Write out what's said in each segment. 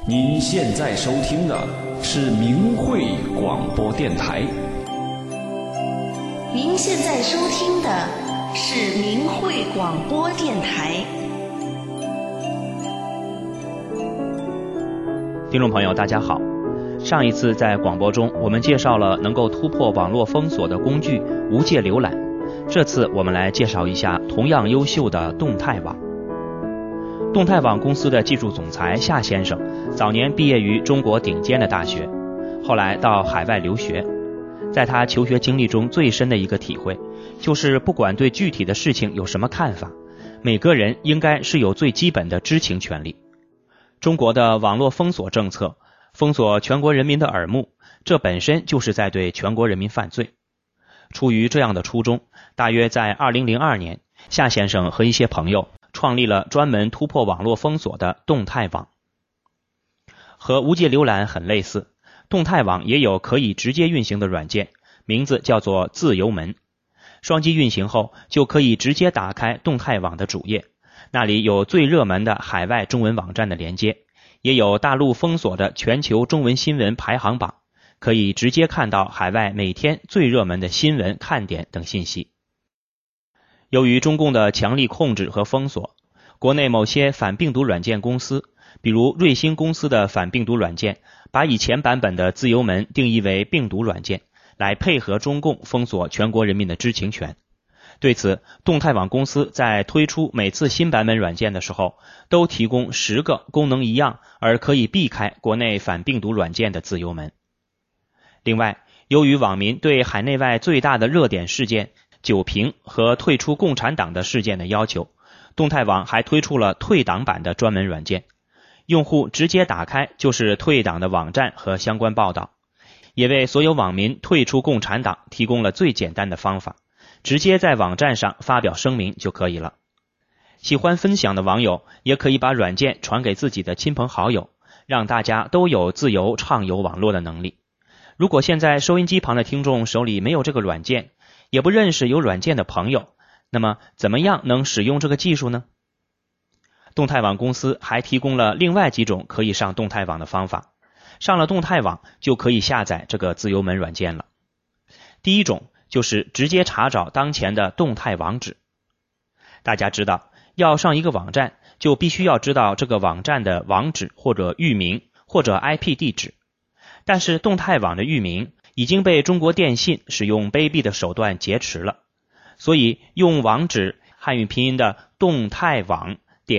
您现在收听的是明慧广播电台。 您现在收听的是明慧广播电台。 听众朋友大家好，上一次在广播中我们介绍了能够突破网络封锁的工具无界浏览，这次我们来介绍一下同样优秀的动态网。动态网公司的技术总裁夏先生早年毕业于中国顶尖的大学，后来到海外留学。在他求学经历中最深的一个体会，就是不管对具体的事情有什么看法，每个人应该是有最基本的知情权利。中国的网络封锁政策，封锁全国人民的耳目，这本身就是在对全国人民犯罪。出于这样的初衷，大约在2002年，夏先生和一些朋友创立了专门突破网络封锁的动态网。和无界浏览很类似，动态网也有可以直接运行的软件，名字叫做自由门。双击运行后，就可以直接打开动态网的主页，那里有最热门的海外中文网站的连接，也有大陆封锁的全球中文新闻排行榜，可以直接看到海外每天最热门的新闻看点等信息。由于中共的强力控制和封锁，国内某些反病毒软件公司，比如瑞星公司的反病毒软件，把以前版本的自由门定义为病毒软件，来配合中共封锁全国人民的知情权。对此，动态网公司在推出每次新版本软件的时候，都提供10个功能一样而可以避开国内反病毒软件的自由门。另外，由于网民对海内外最大的热点事件九评和退出共产党的事件的要求，动态网还推出了退党版的专门软件，用户直接打开就是退党的网站和相关报道，也为所有网民退出共产党提供了最简单的方法，直接在网站上发表声明就可以了。喜欢分享的网友也可以把软件传给自己的亲朋好友，让大家都有自由畅游网络的能力。如果现在收音机旁的听众手里没有这个软件，也不认识有软件的朋友，那么怎么样能使用这个技术呢？动态网公司还提供了另外几种可以上动态网的方法，上了动态网就可以下载这个自由门软件了。第一种就是直接查找当前的动态网址。大家知道，要上一个网站，就必须要知道这个网站的网址或者域名或者 IP 地址。但是动态网的域名已经被中国电信使用卑鄙的手段劫持了，所以用网址汉语拼音的动态网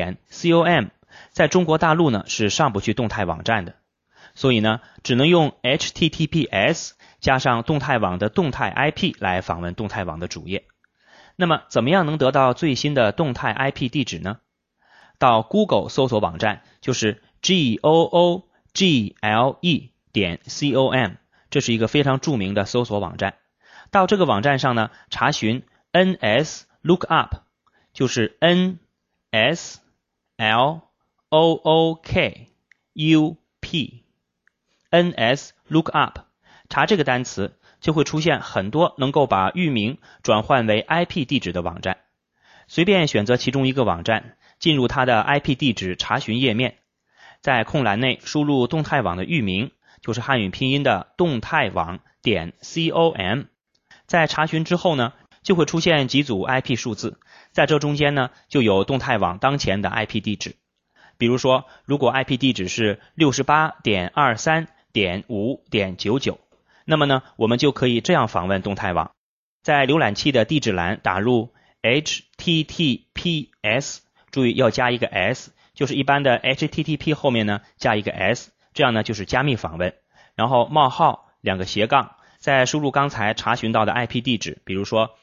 .com 在中国大陆呢是上不去动态网站的，所以呢只能用 HTTPS 加上动态网的动态 IP 来访问动态網的主页。那么怎么样能得到最新的动态 IP 地址呢？到 Google 搜索网站，就是 google.com， 这是一个非常著名的搜索网站。到这个网站上呢，查询 NSLOOKUP， 就是 NSLOOKUP， 查这个单词就会出现很多能够把域名转换为 IP 地址的网站。随便选择其中一个网站，进入它的 IP 地址查询页面，在空栏内输入动态网的域名，就是汉语拼音的动态网.com。 在查询之后呢，就会出现几组 IP 数字，在这中间呢就有动态网当前的 IP 地址。比如说，如果 IP 地址是 68.23.5.99， 那么呢我们就可以这样访问动态网，在浏览器的地址栏打入 HTTPS， 注意要加一个 S， 就是一般的 HTTP 后面呢加一个 S， 这样呢就是加密访问，然后冒号2个斜杠，再输入刚才查询到的 IP 地址，比如说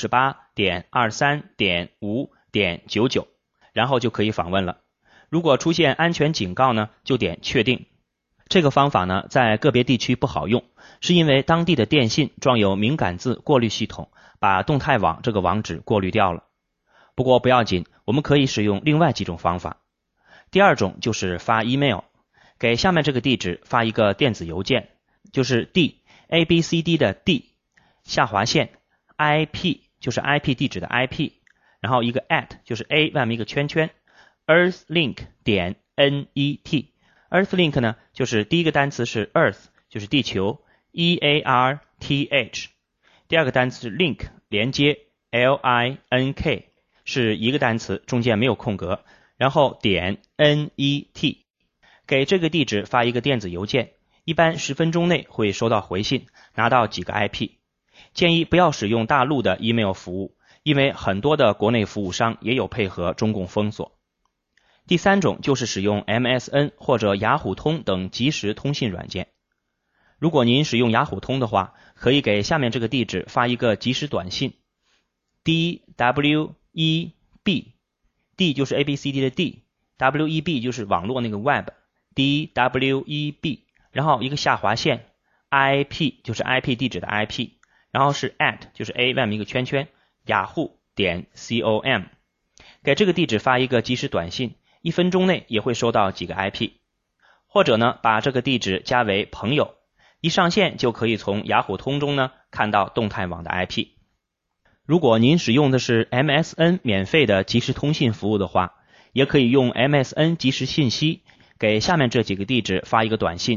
68.23.5.99， 然后就可以访问了。如果出现安全警告呢，就点确定。这个方法呢，在个别地区不好用，是因为当地的电信装有敏感字过滤系统，把动态网这个网址过滤掉了。不过不要紧，我们可以使用另外几种方法。第二种就是发 email， 给下面这个地址发一个电子邮件，就是 D，ABCD 的 D， 下划线 IP， 就是 IP 地址的 IP， 然后一个 at， 就是 A 外面一个圈圈， earthlink.net， Earthlink 呢，就是第一个单词是 Earth， 就是地球 EARTH， 第二个单词是 Link， 连接 LINK， 是一个单词，中间没有空格，然后点 NET， 给这个地址发一个电子邮件，一般10分钟内会收到回信，拿到几个 IP。 建议不要使用大陆的 email 服务，因为很多的国内服务商也有配合中共封锁。第三种就是使用 MSN 或者雅虎通等即时通信软件。如果您使用雅虎通的话，可以给下面这个地址发一个即时短信 DWEB， D 就是 ABCD 的 D， WEB 就是网络那个 Web， DWEB， 然后一个下划线 IP 就是 IP 地址的 IP， 然后是 at 就是 A 外面一个圈圈yahoo.com， 给这个地址发一个即时短信，1分钟内也会收到几个 IP。 或者呢，把这个地址加为朋友，一上线就可以从雅虎通中呢看到动态网的 IP。 如果您使用的是 MSN 免费的即时通信服务的话，也可以用 MSN 即时信息给下面这几个地址发一个短信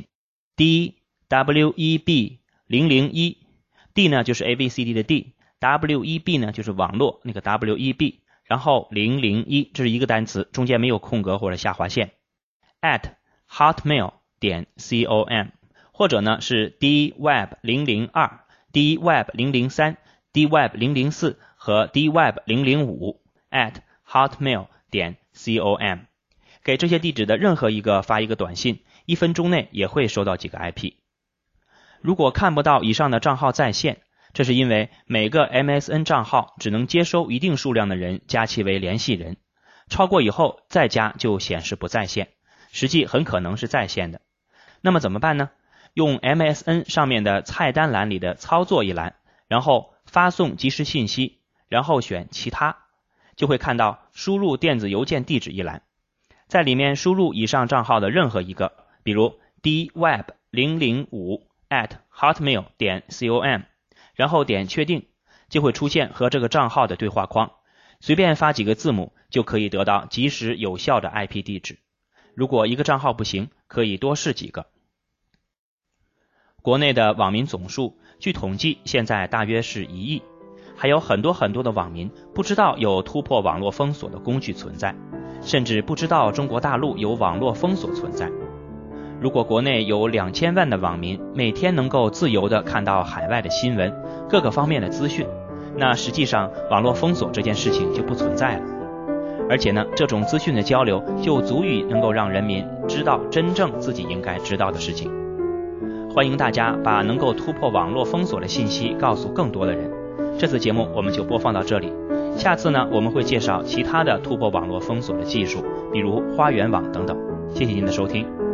DWEB001， D 呢就是 ABCD 的 D， WEB 呢就是网络那个 WEB， 然后001，这是一个单词，中间没有空格或者下划线 at hotmail.com， 或者呢是 DWeb002、 DWeb003、 DWeb004 和 DWeb005 at hotmail.com， 给这些地址的任何一个发一个短信，1分钟内也会收到几个 IP。 如果看不到以上的账号在线，这是因为每个 MSN 账号只能接收一定数量的人加其为联系人，超过以后再加就显示不在线，实际很可能是在线的。那么怎么办呢？用 MSN 上面的菜单栏里的操作一栏，然后发送即时信息，然后选其他，就会看到输入电子邮件地址一栏，在里面输入以上账号的任何一个，比如 dweb005 at hotmail.com， 然后点确定，就会出现和这个账号的对话框，随便发几个字母就可以得到即时有效的 IP 地址。如果一个账号不行，可以多试几个。国内的网民总数据统计现在大约是1亿，还有很多的网民不知道有突破网络封锁的工具存在，甚至不知道中国大陆有网络封锁存在。如果国内有2000万的网民每天能够自由地看到海外的新闻，各个方面的资讯，那实际上网络封锁这件事情就不存在了。而且呢，这种资讯的交流就足以能够让人民知道真正自己应该知道的事情。欢迎大家把能够突破网络封锁的信息告诉更多的人。这次节目我们就播放到这里，下次呢我们会介绍其他的突破网络封锁的技术，比如花园网等等。谢谢您的收听。